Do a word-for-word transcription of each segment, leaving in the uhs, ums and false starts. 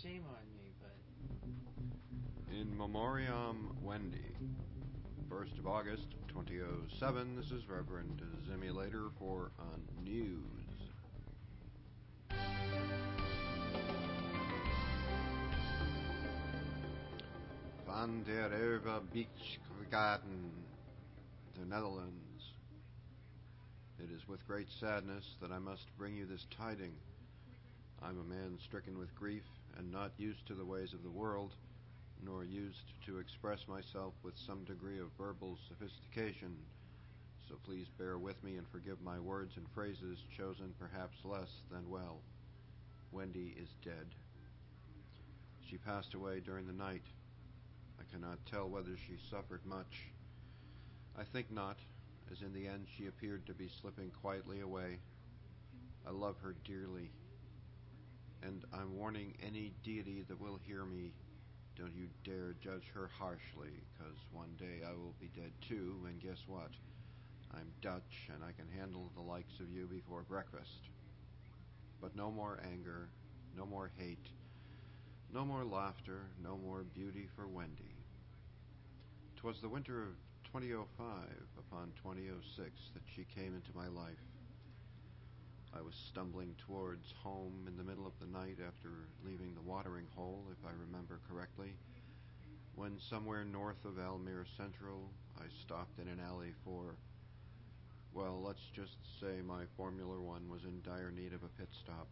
shame on me, but... In Memoriam Wendy. first of August, twenty oh seven, this is Reverend Zimulator for Unnews. Van der Erve Beach Garden, the Netherlands. It is with great sadness that I must bring you this tiding. I'm a man stricken with grief, and not used to the ways of the world, nor used to express myself with some degree of verbal sophistication, so please bear with me and forgive my words and phrases chosen perhaps less than well. Wendy is dead. She passed away during the night. I cannot tell whether she suffered much. I think not, as in the end she appeared to be slipping quietly away. I love her dearly, and I'm warning any deity that will hear me, don't you dare judge her harshly, 'cause one day I will be dead too, and guess what? I'm Dutch, and I can handle the likes of you before breakfast. But no more anger, no more hate, no more laughter, no more beauty for Wendy. 'Twas the winter of twenty oh five upon twenty oh six that she came into my life. I was stumbling towards home in the middle of the night after leaving the watering hole, if I remember correctly, when somewhere north of Almere Central I stopped in an alley for, well, let's just say my Formula One was in dire need of a pit stop.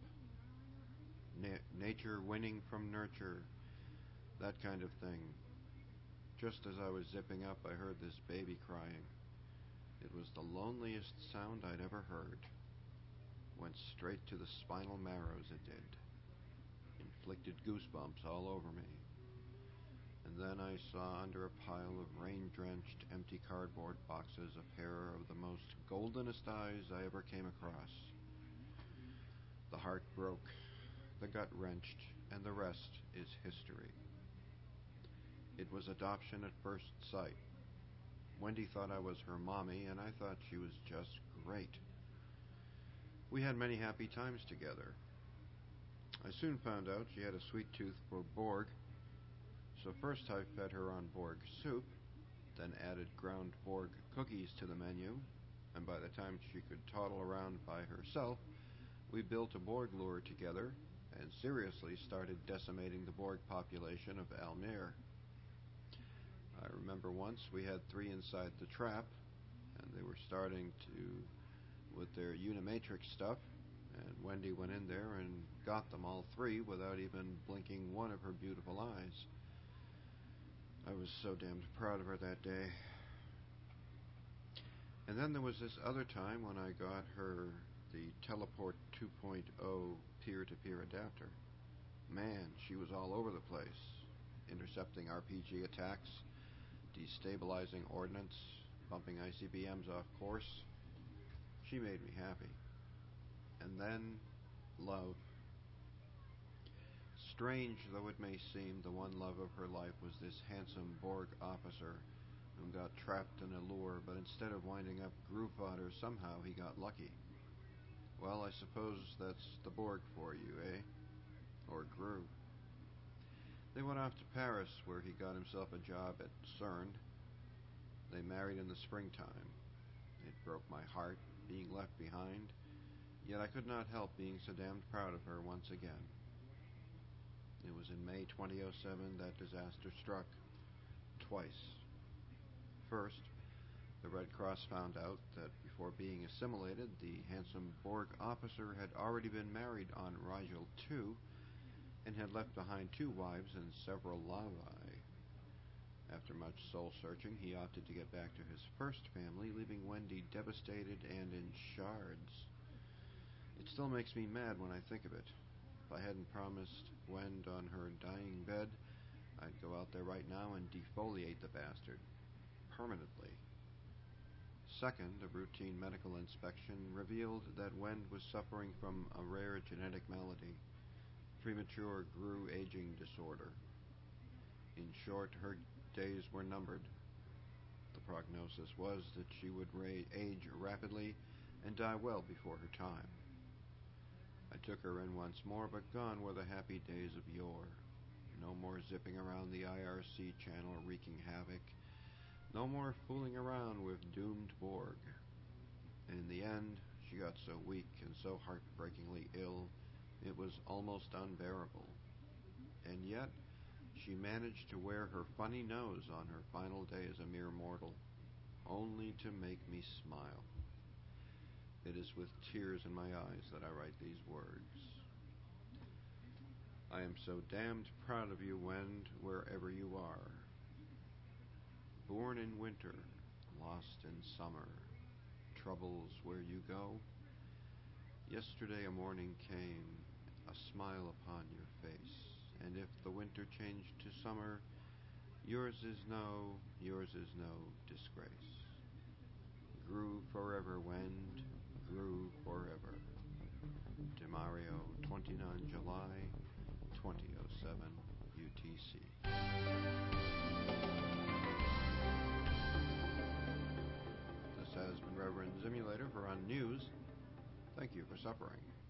Na- nature winning from nurture, that kind of thing. Just as I was zipping up, I heard this baby crying. It was the loneliest sound I'd ever heard. Went straight to the spinal marrows, it did. Inflicted goosebumps all over me. And then I saw under a pile of rain-drenched, empty cardboard boxes a pair of the most goldenest eyes I ever came across. The heart broke, the gut wrenched, and the rest is history. It was adoption at first sight. Wendy thought I was her mommy, and I thought she was just great. We had many happy times together. I soon found out she had a sweet tooth for Borg, so first I fed her on Borg soup, then added ground Borg cookies to the menu, and by the time she could toddle around by herself, we built a Borg lure together and seriously started decimating the Borg population of Almere. I remember once we had three inside the trap, and they were starting to with their Unimatrix stuff, and Wendy went in there and got them all three without even blinking one of her beautiful eyes. I was so damned proud of her that day. And then there was this other time when I got her the Teleport two point oh peer-to-peer adapter. Man, she was all over the place, intercepting R P G attacks, destabilizing ordnance, bumping I C B Ms off course. She made me happy. And then, love. Strange though it may seem, the one love of her life was this handsome Borg officer who got trapped in a lure, but instead of winding up Groove Fodder, somehow he got lucky. Well, I suppose that's the Borg for you, eh? Or Gru. They went off to Paris, where he got himself a job at CERN. They married in the springtime. It broke my heart, being left behind, yet I could not help being so damned proud of her once again. It was in May twenty oh seven that disaster struck. Twice. First, the Red Cross found out that before being assimilated, the handsome Borg officer had already been married on Rigel two and had left behind two wives and several larvae. After much soul-searching, he opted to get back to his first family, leaving Wendy devastated and in shards. It still makes me mad when I think of it. If I hadn't promised Wend on her dying bed, I'd go out there right now and defoliate the bastard. Permanently. Second, a routine medical inspection revealed that Wend was suffering from a rare genetic malady, premature Gru aging disorder. In short, her days were numbered. The prognosis was that she would ra- age rapidly and die well before her time. I took her in once more, but gone were the happy days of yore. No more zipping around the I R C channel wreaking havoc. No more fooling around with doomed Borg. In the end, she got so weak and so heartbreakingly ill, it was almost unbearable. And yet, she managed to wear her funny nose on her final day as a mere mortal, only to make me smile. It is with tears in my eyes that I write these words. I am so damned proud of you, Wend, wherever you are. Born in winter, lost in summer, troubles where you go. Yesterday a morning came, a smile upon your face, and if the winter changed to summer, yours is no, yours is no disgrace. Grew forever, Wend, grew forever. DeMario, twenty-nine July, twenty oh seven, U T C. This has been Reverend Zimulator for On News. Thank you for suffering.